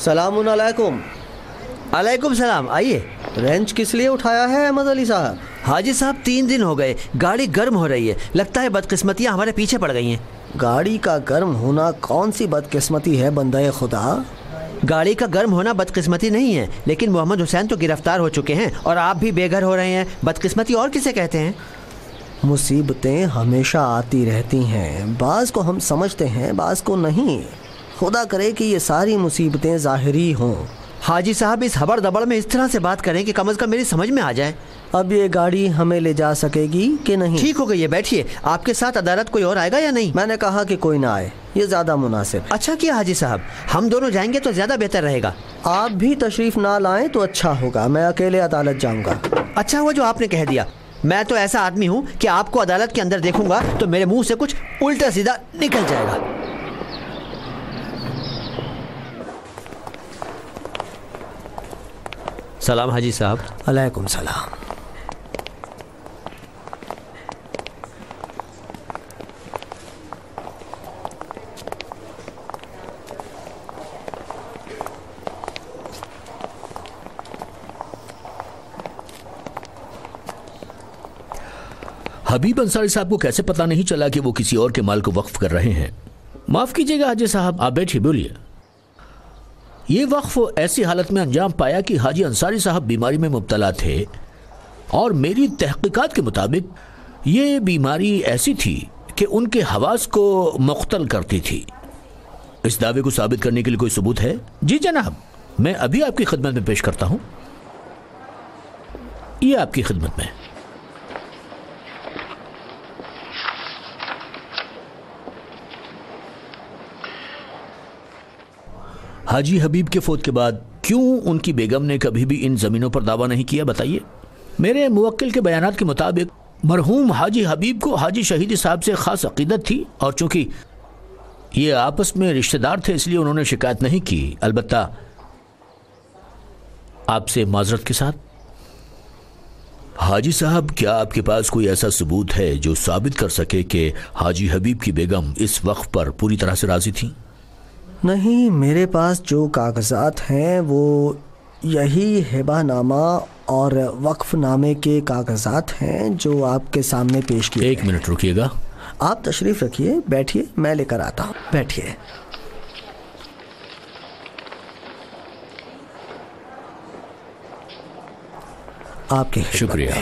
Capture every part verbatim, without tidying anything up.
सलामुन अलैकुम। अलैकुम सलाम। आइए। रेंच किस लिए उठाया है अहमद अली साहब? हाजी साहब, तीन दिन हो गए, गाड़ी गर्म हो रही है। लगता है बदकिस्मतियाँ हमारे पीछे पड़ गई हैं। गाड़ी का गर्म होना कौन सी बदकिस्मती है बंदे खुदा? गाड़ी का गर्म होना बदकिस्मती नहीं है, लेकिन मोहम्मद हुसैन तो गिरफ्तार हो चुके हैं और आप भी बेघर हो रहे हैं। बदकिस्मती और किसे कहते हैं? मुसीबतें हमेशा आती रहती हैं, बाज़ को हम समझते हैं, बाज़ को नहीं। खुदा करे कि ये सारी मुसीबतें ज़ाहिरी हों। हाजी साहब, इस हबड़ दबड़ में इस तरह से बात करें कि कम अज़ कम मेरी समझ में आ जाए। अब ये गाड़ी हमें ले जा सकेगी कि नहीं? ठीक हो गई है, बैठिए। आपके साथ अदालत कोई और आएगा या नहीं? मैंने कहा कि कोई ना आए, ये ज़्यादा मुनासिब। अच्छा किया हाजी साहब, हम दोनों जाएंगे तो ज़्यादा बेहतर रहेगा। आप भी तशरीफ़ ना लाएं तो अच्छा होगा, मैं अकेले अदालत जाऊँगा। अच्छा हुआ जो आपने कह दिया। मैं तो ऐसा आदमी हूँ कि आपको अदालत के अंदर देखूंगा तो मेरे मुंह से कुछ उल्टा सीधा निकल जाएगा। सलाम हाजी साहब। अलैकुम सलाम। हबीब अंसारी साहब को कैसे पता नहीं चला कि वो किसी और के माल को वक्फ कर रहे हैं? माफ कीजिएगा हाजी साहब, आप बैठिए, बोलिए। ये वक्फ ऐसी हालत में अंजाम पाया कि हाजी अंसारी साहब बीमारी में मुब्तला थे और मेरी तहकीकात के मुताबिक ये बीमारी ऐसी थी कि उनके हवास को मुख्तल करती थी। इस दावे को साबित करने के लिए कोई सबूत है? जी जनाब, मैं अभी आपकी खिदमत में पेश करता हूं। ये आपकी खिदमत में। हाजी हबीब के फौत के बाद क्यों उनकी बेगम ने कभी भी इन ज़मीनों पर दावा नहीं किया, बताइए। मेरे मुवक्किल के बयानात के मुताबिक मरहूम हाजी हबीब को हाजी शहीदी साहब से ख़ास अक़ीदत थी और चूँकि ये आपस में रिश्तेदार थे इसलिए उन्होंने शिकायत नहीं की, अलबत्ता आपसे माजरत के साथ। हाजी साहब, क्या आपके पास कोई ऐसा सबूत है जो साबित कर सके कि हाजी हबीब की बेगम इस वक्फ पर पूरी तरह से राज़ी थी? नहीं, मेरे पास जो कागजात हैं वो यही हिबानामा और वक्फनामे के कागजात हैं जो आपके सामने पेश किए। एक मिनट रुकिएगा। आप तशरीफ़ रखिए, बैठिए, मैं लेकर आता हूँ। बैठिए। आपके शुक्रिया।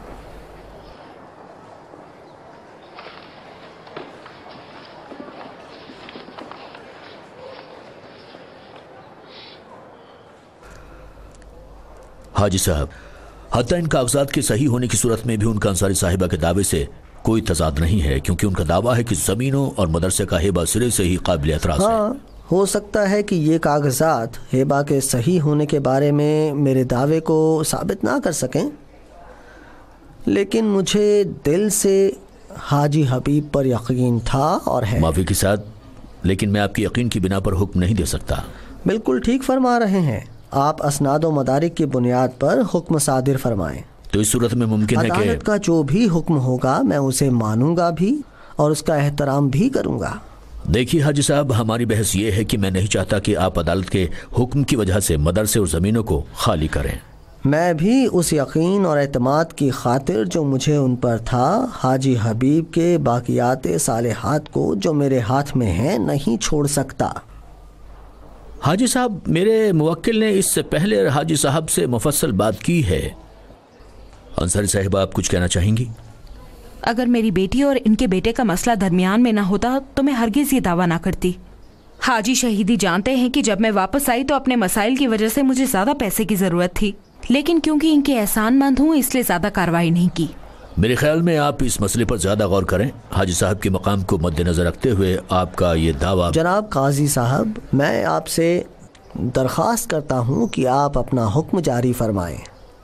हाजी साहब, हत्ता इन कागजात के सही होने की सूरत में भी उनका अंसारी साहिबा के दावे से कोई तजाद नहीं है, क्योंकि उनका दावा है कि ज़मीनों और मदरसे का हेबा सिरे से ही काबिल एतराज़ है। हाँ, हो सकता है कि ये कागजात हेबा के सही होने के बारे में मेरे दावे को साबित ना कर सकें, लेकिन मुझे दिल से हाजी हबीब पर यकीन था और है। माफ़ी के साथ, लेकिन मैं आपकी यकीन की बिना पर हुक्म नहीं दे सकता। बिल्कुल ठीक फरमा रहे हैं आप। असनाद व मदारिक की बुनियाद पर हुक्म सादिर फरमाएं। तो इस सूरत में मुमकिन है कि अदालत का जो भी हुक्म होगा मैं उसे मानूंगा भी और उसका एहतराम भी करूंगा। देखिए हाजी साहब, हमारी बहस ये है कि मैं नहीं चाहता कि आप अदालत के हुक्म की वजह से मदरसे और ज़मीनों को खाली करें। मैं भी उस यकीन और एतमाद की खातिर जो मुझे उन पर था, हाजी हबीब के बाकियात सालेहात को जो मेरे हाथ में है नहीं छोड़ सकता। हाजी साहब, मेरे मुवक्किल ने इससे पहले हाजी साहब से मुफस्सल बात की है। अंसारी साहिबा, आप कुछ कहना चाहेंगी? अगर मेरी बेटी और इनके बेटे का मसला दरमियान में ना होता तो मैं हरगिज़ ये दावा ना करती। हाजी शहीदी जानते हैं कि जब मैं वापस आई तो अपने मसाइल की वजह से मुझे ज़्यादा पैसे की ज़रूरत थी, लेकिन क्योंकि इनके एहसानमंद हूँ इसलिए ज़्यादा कार्रवाई नहीं की। मेरे ख्याल में आप इस मसले पर ज़्यादा गौर करें। हाजी साहब के मकाम को मद्देनज़र रखते हुए आपका ये दावा। जनाब काजी साहब, मैं आपसे दरख्वास्त करता हूँ कि आप अपना हुक्म जारी फरमाएं।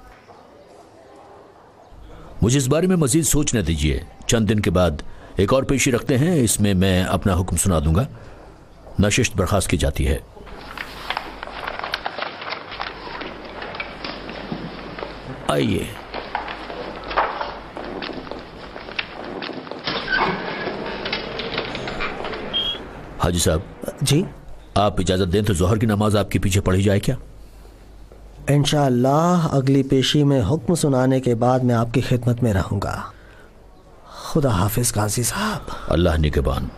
मुझे इस बारे में मजीद सोचने दीजिए। चंद दिन के बाद एक और पेशी रखते हैं, इसमें मैं अपना हुक्म सुना दूंगा। नशिस्त बर्खास्त की जाती है। आइए। हाजी साहब जी, आप इजाज़त दें तो जोहर की नमाज आपके पीछे पढ़ी जाए क्या? इंशाअल्लाह अगली पेशी में हुक्म सुनाने के बाद मैं आपकी खिदमत में रहूँगा। खुदा हाफिज़ काजी साहब। अल्लाह निगहबान।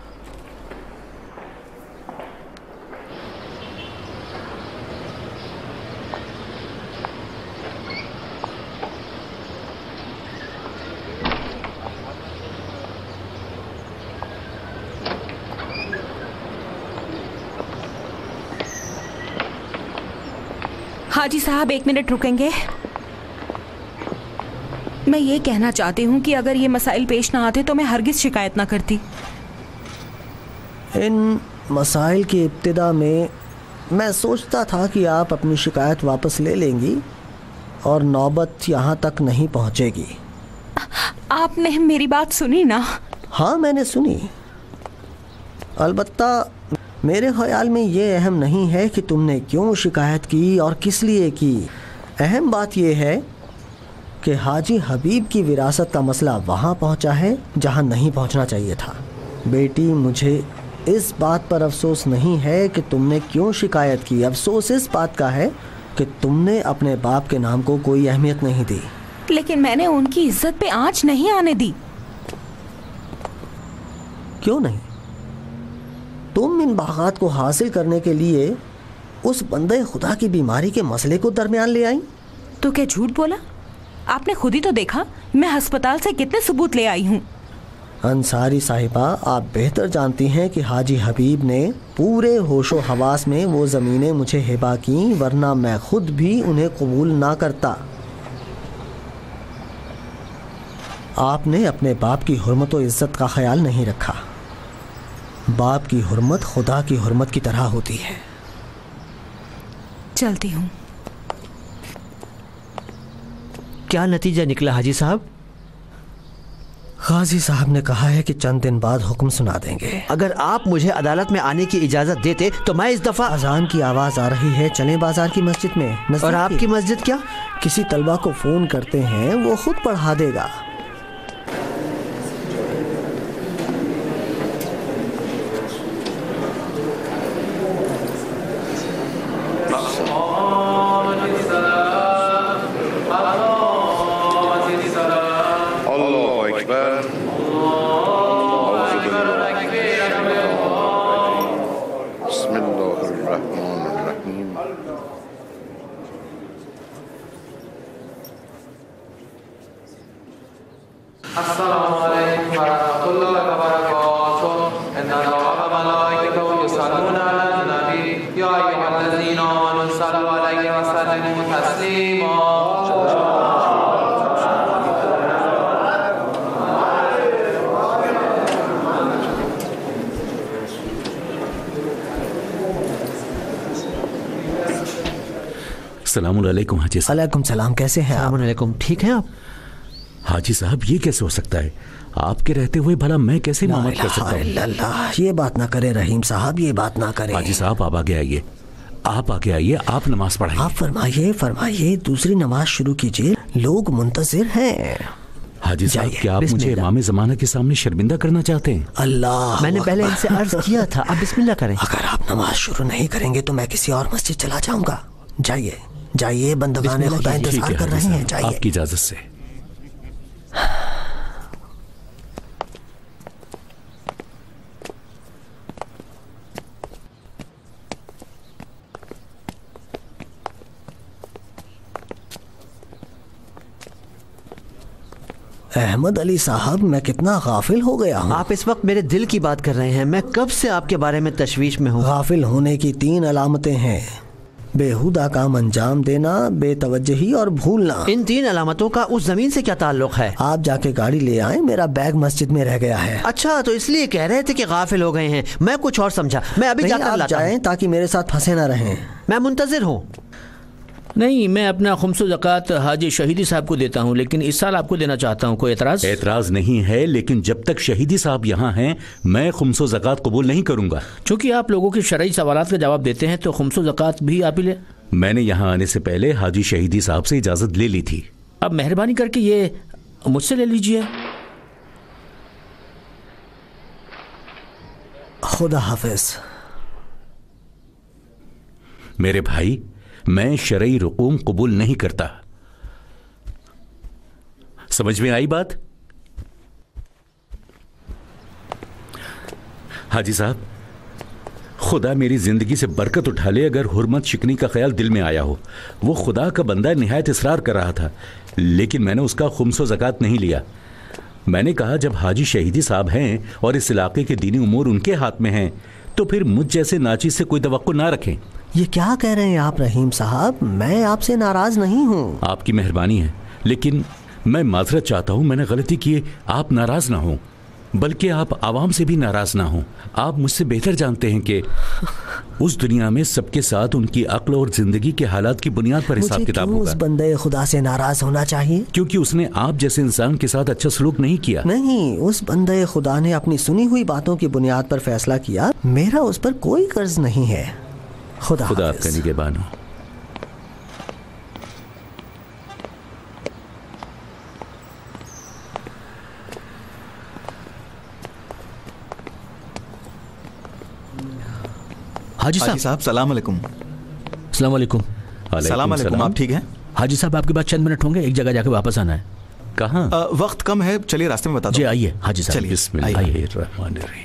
हाजी साहब एक मिनट रुकेंगे? मैं ये कहना चाहती हूँ कि अगर ये मसाइल पेश ना आते तो मैं हरगिज़ शिकायत ना करती। इन मसाइल की इब्तिदा में मैं सोचता था कि आप अपनी शिकायत वापस ले लेंगी और नौबत यहाँ तक नहीं पहुँचेगी। आपने मेरी बात सुनी ना? हाँ मैंने सुनी। अलबत्ता मेरे ख्याल में ये अहम नहीं है कि तुमने क्यों शिकायत की और किस लिए की। अहम बात यह है कि हाजी हबीब की विरासत का मसला वहाँ पहुँचा है जहाँ नहीं पहुँचना चाहिए था। बेटी, मुझे इस बात पर अफसोस नहीं है कि तुमने क्यों शिकायत की। अफसोस इस बात का है कि तुमने अपने बाप के नाम को कोई अहमियत नहीं दी। लेकिन मैंने उनकी इज्जत पे आंच नहीं आने दी। क्यों नहीं? तुम इन बागात को हासिल करने के लिए उस बंदे खुदा की बीमारी के मसले को दरमियान ले आई। तो क्या झूठ बोला? आपने खुद ही तो देखा मैं अस्पताल से कितने सबूत ले आई हूँ। अंसारी साहिबा, आप बेहतर जानती हैं कि हाजी हबीब ने पूरे होशो हवास में वो ज़मीनें मुझे हिबा की, वरना मैं खुद भी उन्हें कबूल ना करता। आपने अपने बाप की हुर्मत और इज़्ज़त का ख्याल नहीं रखा। बाप की हुर्मत खुदा की हुर्मत की तरह होती है। चलती हूँ। क्या नतीजा निकला हाजी साहब? गाजी साहब ने कहा है कि चंद दिन बाद हुक्म सुना देंगे। अगर आप मुझे अदालत में आने की इजाजत देते तो मैं इस दफा। अजान की आवाज आ रही है, चलें बाजार की मस्जिद में। और आपकी मस्जिद क्या? किसी तलबा को फोन करते हैं, वो खुद पढ़ा देगा। अस्सलामुअलैकुम हाजी साहब। वालेकुम सलाम, कैसे हैं आप? अस्सलामुअलैकुम, ठीक हैं आप? हाजी साहब, ये कैसे हो सकता है? आपके रहते हुए भला मैं कैसे इमामत कर सकता हूँ? अल्लाह, ये बात ना करें रहीम साहब, ये बात ना करें। हाजी साहब, आप आगे आइए, आप आगे आइए, आप नमाज पढ़ाइए। आप फरमाइए फरमाइए, दूसरी नमाज शुरू कीजिए, लोग मुंतजिर हैं। हाजी साहब, क्या आप मुझे इमाम ज़माना के सामने शर्मिंदा करना चाहते हैं? अल्लाह, मैंने पहले इनसे अर्ज किया था, अब बिस्मिल्लाह करें। अगर आप नमाज शुरू नहीं करेंगे तो मैं किसी और मस्जिद चला जाऊंगा। जाइए जाइए, बंदगाने खुदा इंतजार कर रहे हैं, जाइए। आपकी इजाजत से। अहमद अली साहब, मैं कितना गाफिल हो गया हूँ। आप इस वक्त मेरे दिल की बात कर रहे हैं। मैं कब से आपके बारे में तशवीश में हूँ। गाफिल होने की तीन अलामतें हैं: बेहुदा काम अंजाम देना, बेतवज्जही और भूलना। इन तीन अलामतों का उस जमीन से क्या ताल्लुक है? आप जाके गाड़ी ले आए, मेरा बैग मस्जिद में रह गया है। अच्छा, तो इसलिए कह रहे थे कि गाफिल हो गए हैं। मैं कुछ और समझा। मैं अभी जाकर लाता हूं। जाएं ताकि मेरे साथ फंसे ना रहें। मैं मुंतजिर हूँ। नहीं, मैं अपना खुम्सो ज़कात हाजी शहीदी साहब को देता हूँ, लेकिन इस साल आपको देना चाहता हूँ। कोई एतराज़? एतराज़ नहीं है, लेकिन जब तक शहीदी साहब यहाँ हैं मैं खुम्सो ज़कात कबूल नहीं करूँगा। चूँकि आप लोगों के शरई सवालात का जवाब देते हैं तो खुम्सो ज़कात भी आप ही ले। मैंने यहाँ आने से पहले हाजी शहीदी साहब से इजाज़त ले ली थी। अब मेहरबानी करके ये मुझसे ले लीजिए। खुदा हाफिज। मेरे भाई, मैं शरई रुकूम कबूल नहीं करता। समझ में आई बात? हाजी साहब, खुदा मेरी जिंदगी से बरकत उठा ले अगर हुर्मत शिकनी का ख्याल दिल में आया हो। वो खुदा का बंदा निहायत इसरार कर रहा था, लेकिन मैंने उसका खुम्सो ज़कात नहीं लिया। मैंने कहा जब हाजी शहीदी साहब हैं और इस इलाके के दीनी उमूर उनके हाथ में हैं, तो फिर मुझ जैसे नाचीज से कोई तवक्को ना रखें। ये क्या कह रहे हैं आप रहीम साहब? मैं आपसे नाराज नहीं हूँ। आपकी मेहरबानी है, लेकिन मैं माजरत चाहता हूँ। मैंने गलती की, आप नाराज ना हो, बल्कि आप आवाम से भी नाराज ना हो। आप मुझसे बेहतर जानते हैं कि उस दुनिया में सबके साथ उनकी अक्ल और जिंदगी के हालात की बुनियाद पर हिसाब किताब होगा। उस बंदे खुदा से नाराज होना चाहिए क्योंकि उसने आप जैसे इंसान के साथ अच्छा सलूक नहीं किया। नहीं, उस बंदे खुदा ने अपनी सुनी हुई बातों की बुनियाद पर फैसला किया। मेरा उस पर कोई कर्ज नहीं है। खुदा खुदा आपका निगहबान हो। हाजी साहब, साहब सलाम अलैकुम। सलाम अलैकुम। सलाम अलैकुम। आप ठीक हैं? हाजी साहब, आपके पास चंद मिनट होंगे, एक जगह जाके वापस आना है। कहाँ? वक्त कम है, चलिए रास्ते में बता दो। जी आइए हाजी साहब। चलिए बिस्मिल्लाहिर्रहमानिर्रहीम।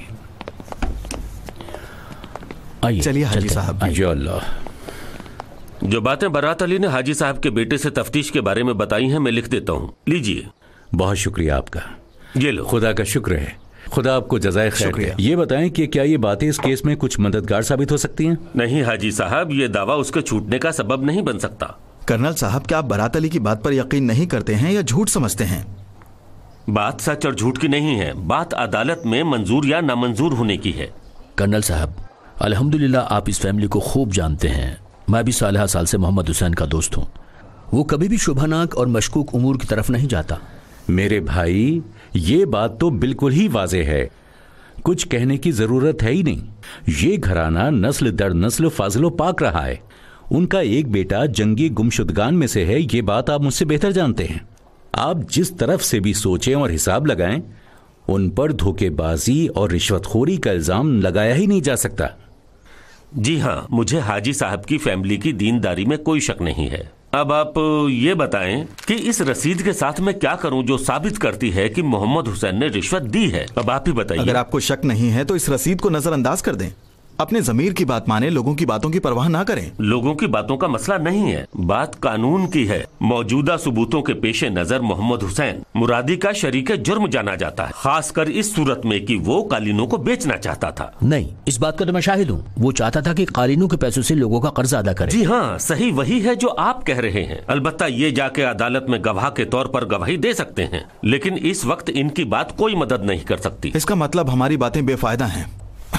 आइए चलिए हाजी साहब। या अल्लाह। जो बातें बरात अली ने हाजी साहब के बेटे से तफ्तीश के बारे में बताई हैं, मैं लिख देता हूँ, लीजिए। बहुत शुक्रिया आपका। ये लो। खुदा का शुक्र है। खुदा आपको जज़ाए खैर दे। ये बताएं कि क्या ये बातें इस केस में कुछ मददगार साबित हो सकती हैं? नहीं हाजी साहब, ये दावा उसके छूटने का सबब नहीं बन सकता। कर्नल साहब, क्या आप बरात अली की बात पर यकीन नहीं करते हैं या झूठ समझते हैं? बात सच और झूठ की नहीं है, बात अदालत में मंजूर या नामंजूर होने की है। कर्नल साहब, अल्हम्दुलिल्लाह आप इस फैमिली को खूब जानते हैं। मैं भी सालह साल से मोहम्मद हुसैन का दोस्त हूँ। वो कभी भी शुभनाक और मशकूक उमूर की तरफ नहीं जाता। मेरे भाई, ये बात तो बिल्कुल ही वाज़ेह है, कुछ कहने की जरूरत है ही नहीं। ये घराना नस्ल दर नस्ल फाजिलो पाक रहा है। उनका एक बेटा जंगी गुमशुदगान में से है, ये बात आप मुझसे बेहतर जानते हैं। आप जिस तरफ से भी सोचें और हिसाब लगाएं, उन पर धोखेबाजी और रिश्वतखोरी का इल्जाम लगाया ही नहीं जा सकता। जी हाँ, मुझे हाजी साहब की फैमिली की दीनदारी में कोई शक नहीं है। अब आप ये बताएं कि इस रसीद के साथ मैं क्या करूं जो साबित करती है कि मोहम्मद हुसैन ने रिश्वत दी है। अब आप ही बताइए। अगर आपको शक नहीं है तो इस रसीद को नजरअंदाज कर दें। अपने जमीर की बात माने, लोगों की बातों की परवाह ना करें। लोगों की बातों का मसला नहीं है, बात कानून की है। मौजूदा सबूतों के पेशे नजर मोहम्मद हुसैन मुरादी का शरीक जुर्म जाना जाता है, खासकर इस सूरत में कि वो कालीनों को बेचना चाहता था। नहीं, इस बात का तो मैं शाहिद हूँ। वो चाहता था कि कालीनों के पैसों से लोगों का कर्ज अदा करे। जी हाँ, सही वही है जो आप कह रहे हैं। अलबत्ता ये जाके अदालत में गवाह के तौर पर गवाही दे सकते हैं, लेकिन इस वक्त इनकी बात कोई मदद नहीं कर सकती। इसका मतलब हमारी बातें बेफायदा हैं।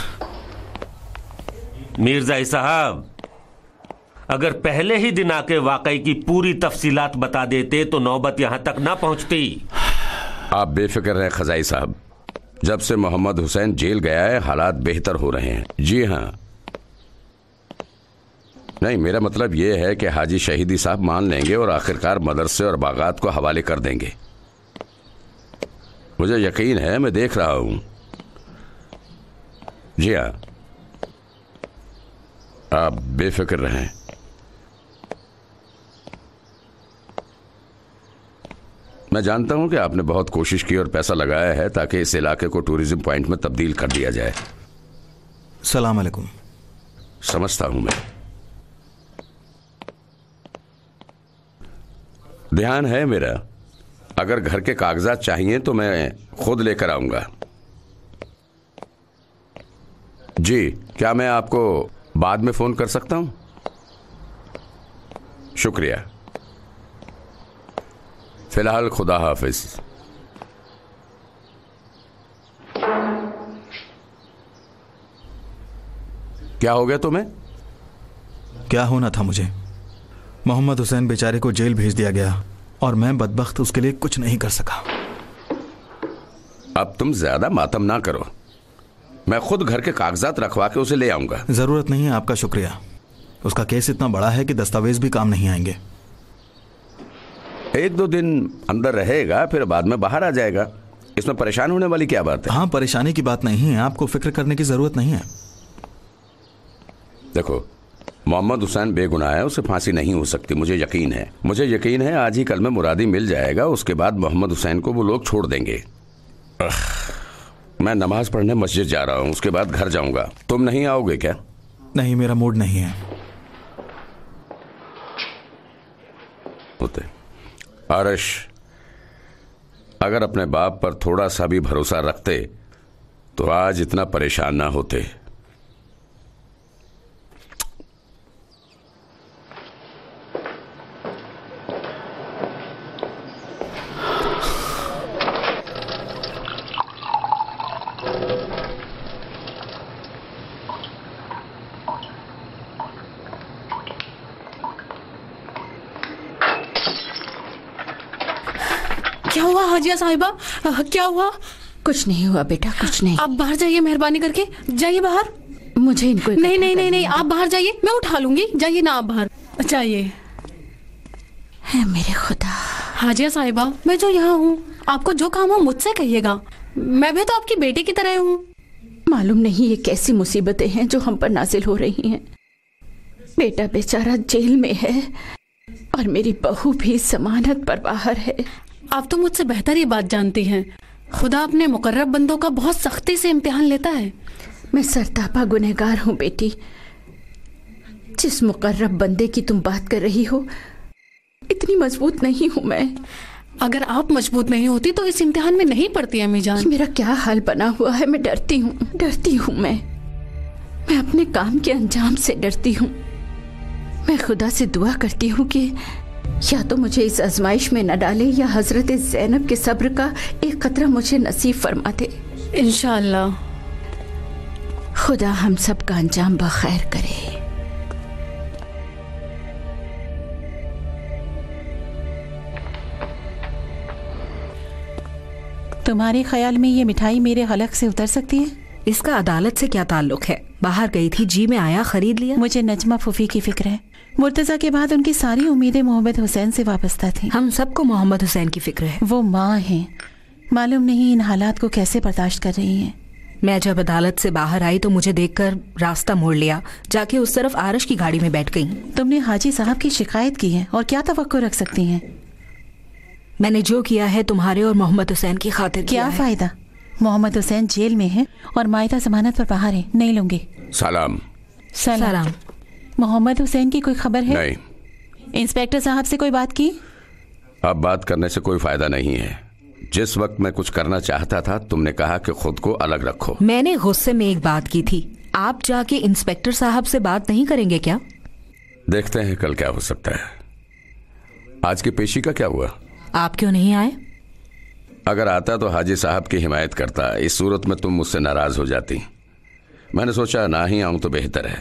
मिर्जा साहब, अगर पहले ही दिन आके वाकई की पूरी तफसीलात बता देते तो नौबत यहाँ तक ना पहुँचती। आप बेफिक्र रहें खजाई साहब, जब से मोहम्मद हुसैन जेल गया है हालात बेहतर हो रहे हैं। जी हाँ, नहीं, मेरा मतलब यह है कि हाजी शहीदी साहब मान लेंगे और आखिरकार मदरसे और बागात को हवाले कर देंगे। मुझे यकीन है, मैं देख रहा हूँ। जी हाँ, आप बेफिक्र रहें। मैं जानता हूं कि आपने बहुत कोशिश की और पैसा लगाया है ताकि इस इलाके को टूरिज्म पॉइंट में तब्दील कर दिया जाए। सलाम अलैकुम। समझता हूं मैं। ध्यान है मेरा, अगर घर के कागजात चाहिए तो मैं खुद लेकर आऊंगा। जी, क्या मैं आपको बाद में फोन कर सकता हूं? शुक्रिया। फिलहाल खुदा हाफिज। क्या हो गया तुम्हें? क्या होना था मुझे? मोहम्मद हुसैन बेचारे को जेल भेज दिया गया और मैं बदबख्त उसके लिए कुछ नहीं कर सका। अब तुम ज्यादा मातम ना करो, मैं खुद घर के कागजात रखवा के उसे ले आऊंगा। जरूरत नहीं है, आपका शुक्रिया। उसका केस इतना बड़ा है कि दस्तावेज भी काम नहीं आएंगे। एक दो दिन अंदर रहेगा, फिर बाद में बाहर आ जाएगा। इसमें परेशान होने वाली क्या बात है? हाँ, परेशानी की बात नहीं है, आपको फिक्र करने की जरूरत नहीं है। देखो, मोहम्मद हुसैन बेगुनाह है, उसे फांसी नहीं हो सकती, मुझे यकीन है। मुझे यकीन है आज ही कल में मुरादी मिल जाएगा, उसके बाद मोहम्मद हुसैन को वो लोग छोड़ देंगे। मैं नमाज पढ़ने मस्जिद जा रहा हूँ, उसके बाद घर जाऊंगा। तुम नहीं आओगे क्या? नहीं, मेरा मूड नहीं है। होते आरश, अगर अपने बाप पर थोड़ा सा भी भरोसा रखते तो आज इतना परेशान ना होते। क्या हुआ हाजिया साहिबा, क्या हुआ? कुछ नहीं हुआ बेटा, कुछ नहीं। आप बाहर जाइए, मेहरबानी करके जाइए बाहर। मुझे इनको नहीं नहीं नहीं नहीं आप बाहर जाइए, मैं उठा लूंगी। जाइए ना, आप बाहर जाइए। है मेरे खुदा। हाजिया साहिबा, मैं जो यहाँ हूँ, आपको जो काम हो मुझसे कहिएगा। मैं भी तो आपकी बेटी की तरह हूँ। मालूम नहीं ये कैसी मुसीबतें हैं जो हम पर नाजिल हो रही हैं। बेटा बेचारा जेल में है और मेरी बहू भी जमानत पर बाहर है। आप तो मुझसे बेहतर ये बात जानती हैं। खुदा अपने मुकर्रब बंदों का बहुत सख्ती से इम्तिहान लेता है। मैं सरतापा गुनहगार हूँ बेटी। जिस मुकर्रब बंदे की तुम बात कर रही हो, इतनी मजबूत नहीं हूँ मैं। अगर आप मजबूत नहीं होती तो इस इम्तिहान में नहीं पड़ती अम्मी जान। मेरा क्या हाल बना हुआ है, मैं डरती हूँ, डरती हूँ मैं मैं अपने काम के अंजाम से डरती हूँ। मैं खुदा से दुआ करती हूँ कि या तो मुझे इस आजमाइश में न डाले या हजरत ज़ैनब के सब्र का एक कतरा मुझे नसीब फरमा दे। इंशाअल्लाह। खुदा हम सब का अंजाम बखैर करे। तुम्हारे ख्याल में ये मिठाई मेरे हलक से उतर सकती है? इसका अदालत से क्या ताल्लुक है? बाहर गई थी, जी में आया, खरीद लिया। मुझे नजमा फूफी की फिक्र है। मुर्तजा के बाद उनकी सारी उम्मीदें मोहम्मद हुसैन से वाबस्ता थी। हम सबको मोहम्मद हुसैन की फिक्र है। वो माँ हैं, मालूम नहीं इन हालात को कैसे बर्दाश्त कर रही हैं। मैं जब अदालत से बाहर आई तो मुझे देखकर रास्ता मोड़ लिया, जाके उस तरफ आरश की गाड़ी में बैठ गई। तुमने हाजी साहब की शिकायत की है और क्या तवक्को रख सकती हैं? मैंने जो किया है तुम्हारे और मोहम्मद हुसैन की खातिर क्या किया फायदा? मोहम्मद हुसैन जेल में है और मायदा जमानत पर बाहर है। नहीं लूंगी। सलाम। सलाम। मोहम्मद हुसैन की कोई खबर है? नहीं। इंस्पेक्टर साहब से कोई बात की? अब बात करने से कोई फायदा नहीं है। जिस वक्त मैं कुछ करना चाहता था तुमने कहा कि खुद को अलग रखो। मैंने गुस्से में एक बात की थी। आप जाके इंस्पेक्टर साहब से बात नहीं करेंगे क्या? देखते हैं कल क्या हो सकता है। आज की पेशी का क्या हुआ? आप क्यों नहीं आए? अगर आता तो हाजी साहब की हिमायत करता। इस सूरत में तुम मुझसे नाराज हो जाती। मैंने सोचा ना ही आऊं तो बेहतर है।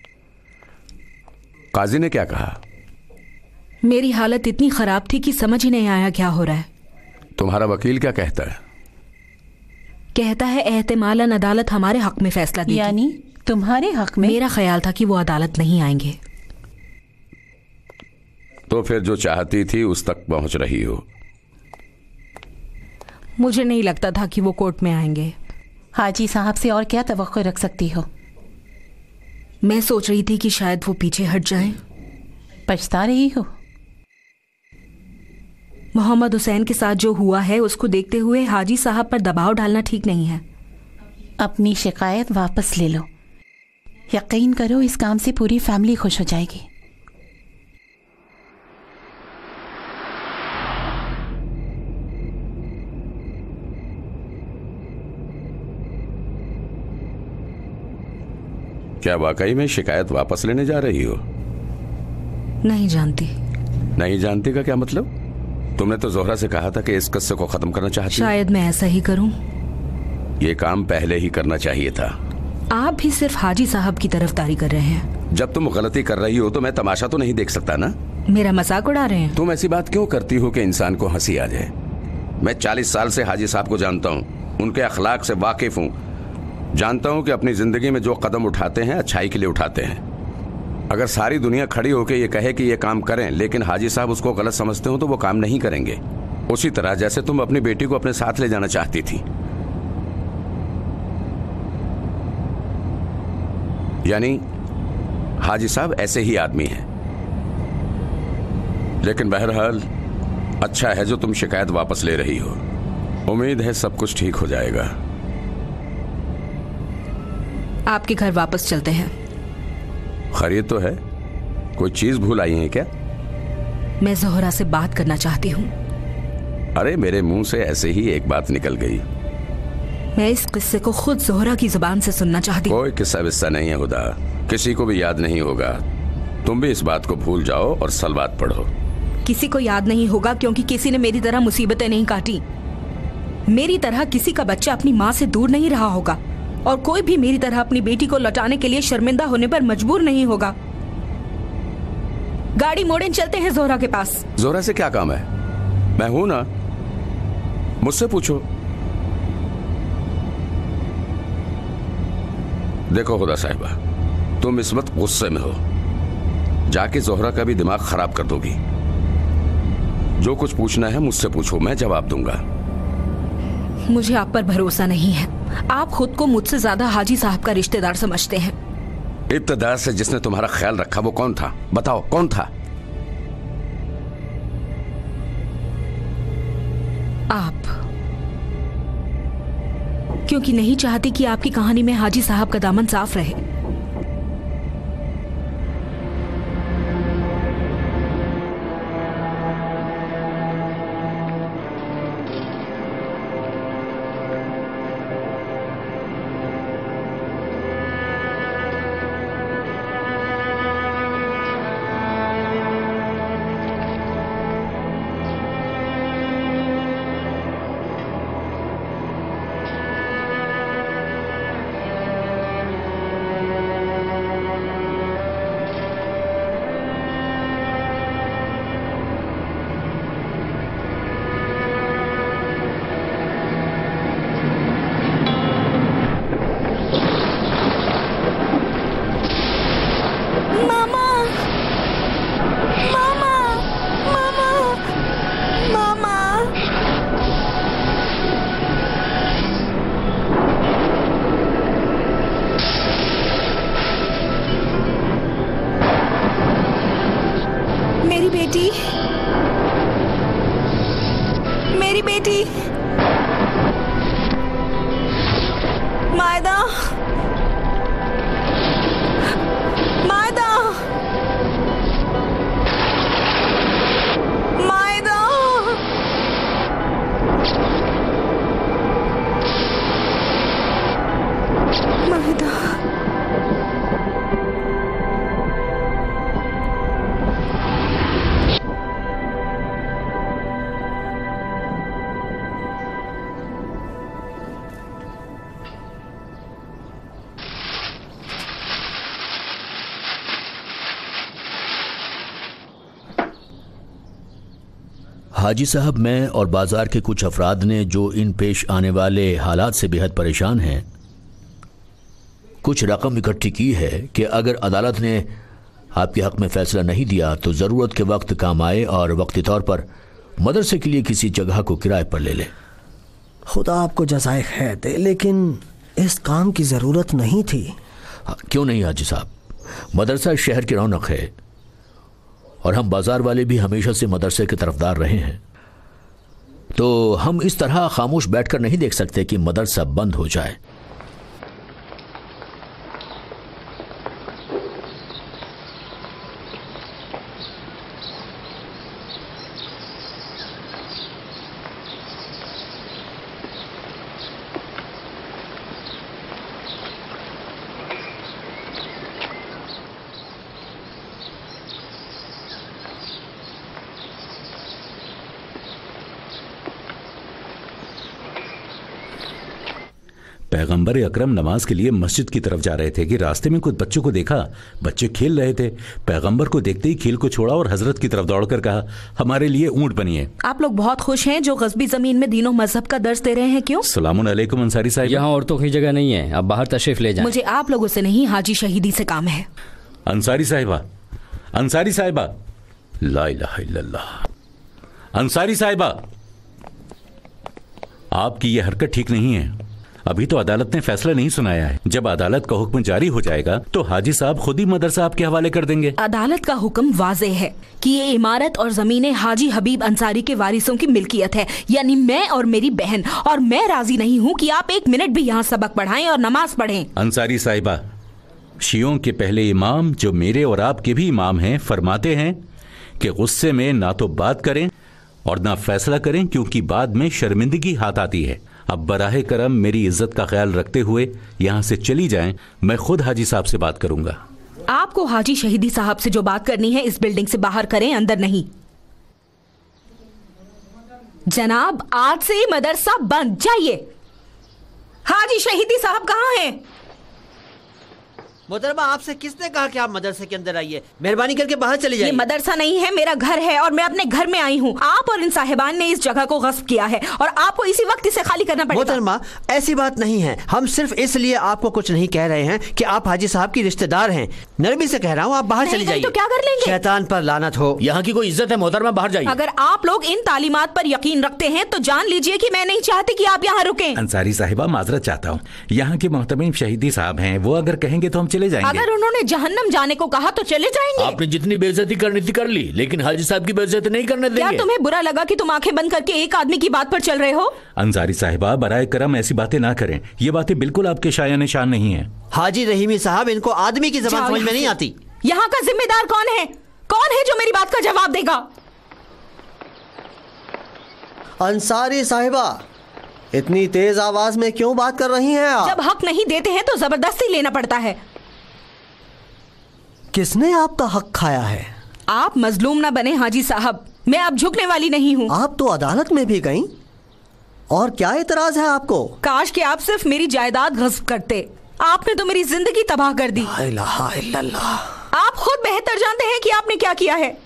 काजी ने क्या कहा? मेरी हालत इतनी खराब थी कि समझ ही नहीं आया क्या हो रहा है। तुम्हारा वकील क्या कहता है? कहता है एहतिमालन अदालत हमारे हक में फैसला देगी। यानी तुम्हारे हक में? मेरा ख्याल था कि वो अदालत नहीं आएंगे। तो फिर जो चाहती थी उस तक पहुंच रही हो। मुझे नहीं लगता था कि वो कोर्ट में आएंगे। हाजी साहब से और क्या तवक्को रख सकती हो? मैं सोच रही थी कि शायद वो पीछे हट जाएं। पछता रही हो? मोहम्मद हुसैन के साथ जो हुआ है उसको देखते हुए हाजी साहब पर दबाव डालना ठीक नहीं है। अपनी शिकायत वापस ले लो। यकीन करो इस काम से पूरी फैमिली खुश हो जाएगी। क्या वाकई में शिकायत वापस लेने जा रही हो? नहीं जानती। नहीं जानती का क्या मतलब? तुमने तो जोहरा से कहा था कि इस किस्से को खत्म करना चाहती। शायद मैं ऐसा ही करूं। ये काम पहले ही करना चाहिए था। आप भी सिर्फ हाजी साहब की तरफदारी कर रहे हैं। जब तुम गलती कर रही हो तो मैं तमाशा तो नहीं देख सकता ना। मेरा मजाक उड़ा रहे हैं? तुम ऐसी बात क्यों करती हो कि इंसान को हंसी आ जाए? मैं चालीस साल से हाजी साहब को जानता हूँ, उनके अखलाक से वाकिफ हूँ। जानता हूँ कि अपनी जिंदगी में जो कदम उठाते हैं अच्छाई के लिए उठाते हैं। अगर सारी दुनिया खड़ी होकर ये कहे कि ये काम करें लेकिन हाजी साहब उसको गलत समझते हो तो वो काम नहीं करेंगे। उसी तरह जैसे तुम अपनी बेटी को अपने साथ ले जाना चाहती थी। यानी हाजी साहब ऐसे ही आदमी हैं। लेकिन बहरहाल अच्छा है जो तुम शिकायत वापस ले रही हो। उम्मीद है सब कुछ ठीक हो जाएगा। आपके घर वापस चलते हैं। खैरियत तो है? कोई चीज भूल आई है क्या? मैं जोहरा से बात करना चाहती हूँ। अरे मेरे मुंह से ऐसे ही एक बात निकल गई। मैं इस किस्से को खुद जोहरा की जुबान से सुनना चाहती हूँ। कोई किस्सा विस्सा नहीं है हुदा, किसी को भी याद नहीं होगा। तुम भी इस बात को भूल जाओ और सलवात पढ़ो। किसी को याद नहीं होगा क्योंकि किसी ने मेरी तरह मुसीबतें नहीं काटी। मेरी तरह किसी का बच्चा अपनी माँ से दूर नहीं रहा होगा और कोई भी मेरी तरह अपनी बेटी को लौटाने के लिए शर्मिंदा होने पर मजबूर नहीं होगा। गाड़ी मोड़े चलते हैं जोहरा के पास। जोहरा से क्या काम है? मैं हूं ना, मुझसे पूछो। देखो खुदा साहिबा, तुम इस वक्त गुस्से में हो, जाके जोहरा का भी दिमाग खराब कर दोगी। जो कुछ पूछना है मुझसे पूछो, मैं जवाब दूंगा। मुझे आप पर भरोसा नहीं है। आप खुद को मुझसे ज्यादा हाजी साहब का रिश्तेदार समझते हैं। इब्तिदा से जिसने तुम्हारा ख्याल रखा वो कौन था? बताओ कौन था? आप। क्योंकि नहीं चाहती कि आपकी कहानी में हाजी साहब का दामन साफ रहे। मेरी बेटी मायदा, मायदा, मायदा, मायदा। हाजी साहब, मैं और बाजार के कुछ अफराद ने जो इन पेश आने वाले हालात से बेहद परेशान हैं, कुछ रकम इकट्ठी की है कि अगर अदालत ने आपके हक में फैसला नहीं दिया तो ज़रूरत के वक्त काम आए और वक्ती तौर पर मदरसे के लिए किसी जगह को किराए पर ले ले। खुदा आपको जज़ाए खैर दे, लेकिन इस काम की ज़रूरत नहीं थी। क्यों नहीं हाजी साहब? मदरसा शहर की रौनक है और हम बाजार वाले भी हमेशा से मदरसे के तरफदार रहे हैं, तो हम इस तरह खामोश बैठकर नहीं देख सकते कि मदरसा बंद हो जाए। पैगंबर अकरम नमाज के लिए मस्जिद की तरफ जा रहे थे कि रास्ते में कुछ बच्चों को देखा। बच्चे खेल रहे थे। पैगंबर को देखते ही खेल को छोड़ा और हजरत की तरफ दौड़कर कहा, हमारे लिए ऊंट बनिए। आप लोग बहुत खुश हैं जो गस्बी जमीन में दीनों मजहब का दर्स दे रहे हैं, क्यों? सलामुन अलैकुम अंसारी साहिब। यहाँ औरतों की जगह नहीं है, आप बाहर तशरीफ ले जाएं। मुझे आप लोगों से नहीं, हाजी शहीदी से काम है। अंसारी साहिबा, अंसारी साहिबा, ला इलाहा इल्लल्लाह। अंसारी साहिबा, आपकी यह हरकत ठीक नहीं है। अभी तो अदालत ने फैसला नहीं सुनाया है। जब अदालत का हुक्म जारी हो जाएगा तो हाजी साहब खुद ही मदरसा आपके हवाले कर देंगे। अदालत का हुक्म वाज़ेह है कि ये इमारत और जमीनें हाजी हबीब अंसारी के वारिसों की मिल्कियत है, यानी मैं और मेरी बहन, और मैं राजी नहीं हूँ कि आप एक मिनट भी यहाँ सबक पढ़ाएं और नमाज पढ़ें। अंसारी साहिबा, शियों के पहले इमाम जो मेरे और आपके भी इमाम हैं, फरमाते हैं कि गुस्से में ना तो बात करें और ना फैसला करें, क्योंकि बाद में शर्मिंदगी हाथ आती है। अब बराहे करम मेरी इज्जत का ख्याल रखते हुए यहाँ से चली जाएं, मैं खुद हाजी साहब से बात करूंगा। आपको हाजी शहीदी साहब से जो बात करनी है इस बिल्डिंग से बाहर करें, अंदर नहीं। जनाब, आज से मदरसा बंद, जाइए। हाजी शहीदी साहब कहाँ हैं? मोहतरमा, आपसे किसने कहा कि आप मदरसे के अंदर आइए? मेहरबानी करके बाहर चली जाइए। ये मदरसा नहीं है, मेरा घर है और मैं अपने घर में आई हूँ। आप और इन साहिबान ने इस जगह को गस्ब किया है और आपको इसी वक्त इसे खाली करना पड़ेगा। मोहतरमा, ऐसी बात नहीं है। हम सिर्फ इसलिए आपको कुछ नहीं कह रहे हैं कि आप हाजी साहब की रिश्तेदार हैं। नरमी से कह रहा हूँ, आप बाहर चली जाइए। तो क्या कर लेंगे? शैतान पर लानत हो। यहाँ की कोई इज्जत है मोहतरमा, बाहर जाइए। अगर आप लोग इन तालीमात पर यकीन रखते हैं तो जान लीजिए कि मैं नहीं चाहती कि आप यहाँ रुकें। अंसारी साहिबा, माजरत चाहता हूँ, यहाँ के मोहतमीम शहीदी साहब हैं, वो अगर कहेंगे तो हम चले जाएंगे। अगर उन्होंने जहन्नम जाने को कहा तो चले जाएंगे। आपने जितनी बेइज्जती करनी थी कर ली, लेकिन हाजी साहब की बेइज्जती नहीं करने देंगे। क्या तुम्हें बुरा लगा कि तुम आंखें बंद करके एक आदमी की बात पर चल रहे हो? अंसारी साहिबा, बराए करम ऐसी बातें ना करें, ये बातें बिल्कुल आपके शाया निशान नहीं है। हाजी रहीमी साहब, इनको आदमी की जबान समझ में नहीं आती। यहाँ का जिम्मेदार कौन है? कौन है जो मेरी बात का जवाब देगा? अंसारी साहिबा, इतनी तेज आवाज में क्यों बात कर रही हैं आप? जब हक नहीं देते हैं तो जबरदस्ती लेना पड़ता है। किसने आपका हक खाया है? आप मजलूम ना बने हाजी साहब, मैं अब झुकने वाली नहीं हूँ। आप तो अदालत में भी गईं, और क्या एतराज है आपको? काश कि आप सिर्फ मेरी जायदाद गस्ब करते। आपने तो मेरी जिंदगी तबाह कर दी। ला इलाहा इल्लल्लाह। आप खुद बेहतर जानते हैं कि आपने क्या किया है।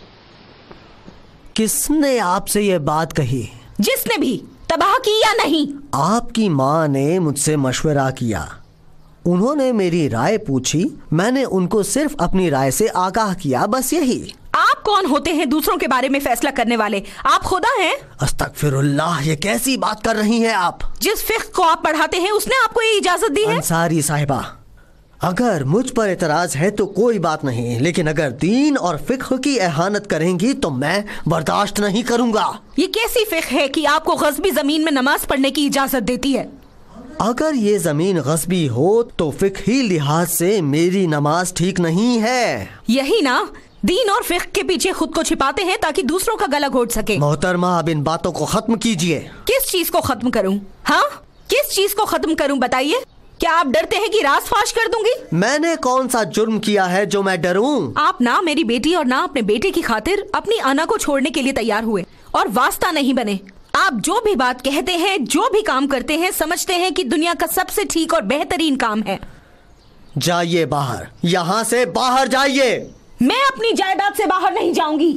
किसने आपसे ये बात कही? जिसने भी, तबाह की या नहीं। आपकी माँ ने मुझसे मशवरा किया, उन्होंने मेरी राय पूछी, मैंने उनको सिर्फ अपनी राय से आगाह किया, बस यही। आप कौन होते हैं दूसरों के बारे में फैसला करने वाले? आप खुदा हैं? अस्तगफिरुल्लाह, ये कैसी बात कर रही हैं आप? जिस फिक्र को आप पढ़ाते हैं उसने आपको ये इजाजत दी है? अंसारी साहिबा, अगर मुझ पर एतराज है तो कोई बात नहीं, लेकिन अगर दीन और फिक्र की एहानत करेंगी तो मैं बर्दाश्त नहीं करूंगा। ये कैसी फिक्र है कि आपको गस्बी जमीन में नमाज पढ़ने की इजाजत देती है? अगर ये जमीन गस्बी हो तो फिक्ही लिहाज से मेरी नमाज ठीक नहीं है। यही ना, दीन और फिक्र के पीछे खुद को छिपाते हैं ताकि दूसरों का गला घोट सके। मोहतरमा, अब इन बातों को खत्म कीजिए। किस चीज को खत्म करूं? हाँ, किस चीज को खत्म करूं बताइए? क्या आप डरते हैं कि राज फाश कर दूंगी? मैंने कौन सा जुर्म किया है जो मैं डरूं? आप ना मेरी बेटी और ना अपने बेटे की खातिर अपनी अना को छोड़ने के लिए तैयार हुए और वास्ता नहीं बने। आप जो भी बात कहते हैं, जो भी काम करते हैं, समझते हैं कि दुनिया का सबसे ठीक और बेहतरीन काम है। जाइए बाहर, यहाँ से बाहर जाइए। मैं अपनी जायदाद से बाहर नहीं जाऊंगी।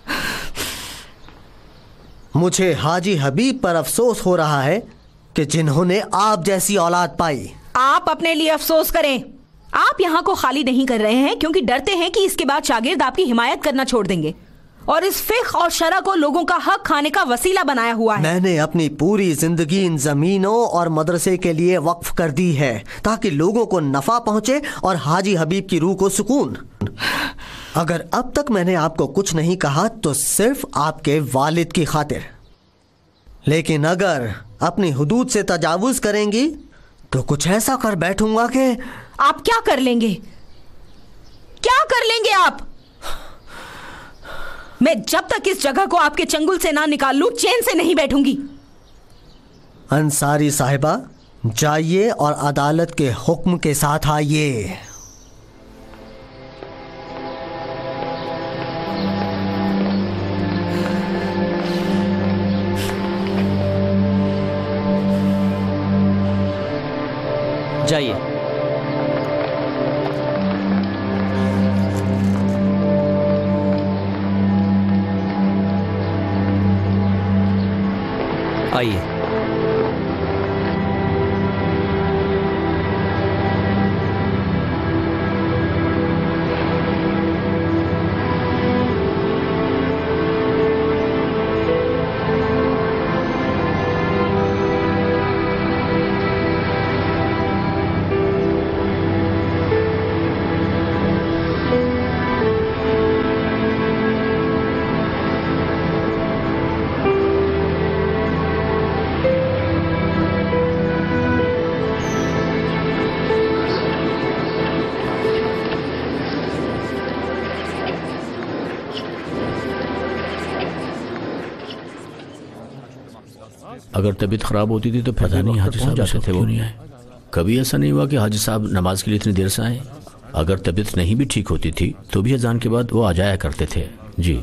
मुझे हाजी हबीब पर अफसोस हो रहा है कि जिन्होंने आप जैसी औलाद पाई। आप अपने लिए अफसोस करें। आप यहाँ को खाली नहीं कर रहे हैं क्योंकि डरते हैं कि इसके बाद शागिर्द आपकी हिमायत करना छोड़ देंगे और इस फिक्र और शरा को लोगों का हक खाने का वसीला बनाया हुआ है। मैंने अपनी पूरी जिंदगी इन जमीनों और मदरसे के लिए वक्फ कर दी है ताकि लोगों को नफा पहुंचे और हाजी हबीब की रूह को सुकून। अगर अब तक मैंने आपको कुछ नहीं कहा तो सिर्फ आपके वालिद की खातिर, लेकिन अगर अपनी हुदूद से तजावुज करेंगी तो कुछ ऐसा कर बैठूंगा कि आप क्या कर लेंगे? क्या कर लेंगे आप? मैं जब तक इस जगह को आपके चंगुल से ना निकाल लूं चैन से नहीं बैठूंगी। अंसारी साहिबा, जाइए और अदालत के हुक्म के साथ आइए। जाइए। आइए। अगर तबीयत खराब होती थी तो पता नहीं हाजी साहब ऐसे थे वो नहीं आए। कभी ऐसा नहीं हुआ कि हाजी साहब नमाज के लिए इतनी देर से आए? अगर तबीयत नहीं भी ठीक होती थी तो भी अजान के बाद वो आ जाया करते थे। जी,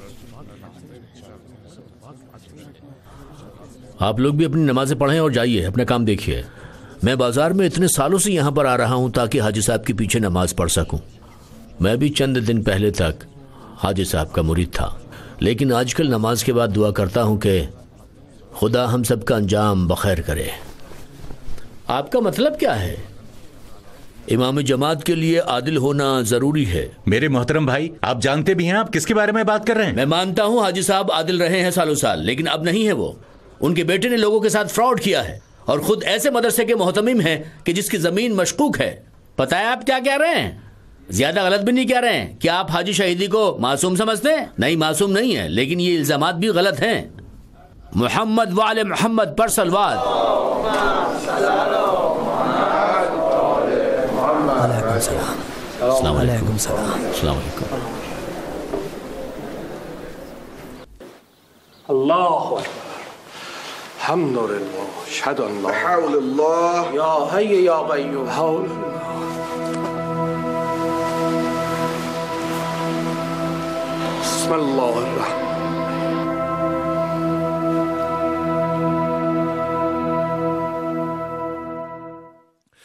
आप लोग भी अपनी नमाजें पढ़ें और जाइए, अपना काम देखिए। मैं बाजार में इतने सालों से यहाँ पर आ रहा हूँ ताकि हाजी साहब के पीछे नमाज पढ़ सकूँ। मैं भी चंद दिन पहले तक हाजी साहब का मुरीद था, लेकिन आजकल नमाज के बाद दुआ करता हूँ कि खुदा हम सब का अंजाम बखैर करे। आपका मतलब क्या है? इमाम जमात के लिए आदिल होना जरूरी है। मेरे मोहतरम भाई, आप जानते भी हैं आप किसके बारे में बात कर रहे हैं। मैं मानता हूँ हाजी साहब आदिल रहे हैं सालों साल, लेकिन अब नहीं है वो। उनके बेटे ने लोगों के साथ फ्रॉड किया है और खुद ऐसे मदरसे के मोहतमिम हैं कि जिसकी जमीन मशकूक है। पता है आप क्या कह रहे हैं? ज्यादा गलत भी नहीं कह रहे हैं। क्या आप हाजी शहीदी को मासूम समझते हैं? नहीं, मासूम नहीं है, लेकिन ये इल्जामात भी गलत हैं। मोहम्मद वाले मोहम्मद पर सलवात। अस्सलाम वालेकुम। अस्सलाम वालेकुम। अल्लाहु अकबर, हम्दुलिल्लाह, अशहदु अन ला हौलल्लाह या हय्य या क़य्यूम, हौलल्लाह। बिस्मिल्लाहिर्रहमानिर्रहीम।